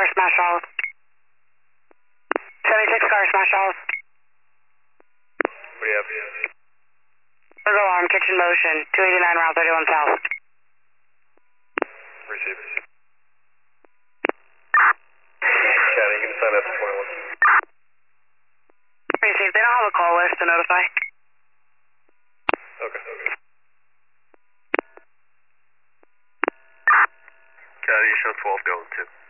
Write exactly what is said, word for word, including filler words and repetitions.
smash all. seventy-six car smash all. What do you have? Virgo arm, kitchen motion, two eighty-nine Route thirty-one South. Receive. County, you can sign up to twenty-one. Receive, they don't have a call list to notify. Okay. County, you show twelve going too.